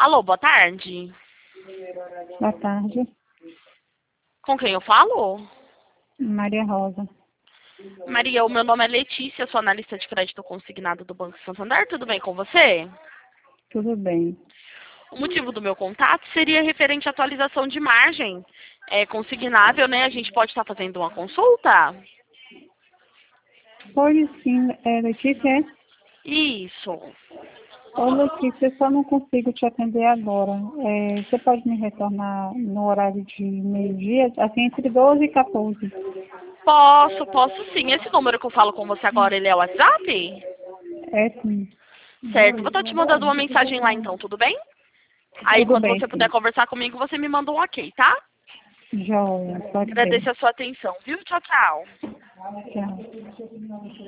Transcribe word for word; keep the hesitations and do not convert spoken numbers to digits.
Alô, boa tarde. Boa tarde, Com quem eu falo? Maria Rosa. Maria, o meu nome é Letícia, sou analista de crédito consignado do Banco Santander. Tudo bem com você? Tudo bem? O motivo do meu contato seria referente à atualização de margem é, consignável, né? A gente pode estar fazendo uma consulta? Pode sim, é, Letícia, é? Isso. Ô Letícia, eu só não consigo te atender agora. É, você pode me retornar no horário de meio-dia, assim, entre doze e quatorze? Posso, posso sim. Esse número que eu falo com você agora, ele é o WhatsApp? É sim. Certo, vou estar te mandando uma mensagem lá então, tudo bem? Aí Tudo quando bem, você puder sim. conversar comigo, você me manda um ok, tá? Joia, pode ser. Agradeço a sua atenção, viu? Tchau, tchau. Tchau.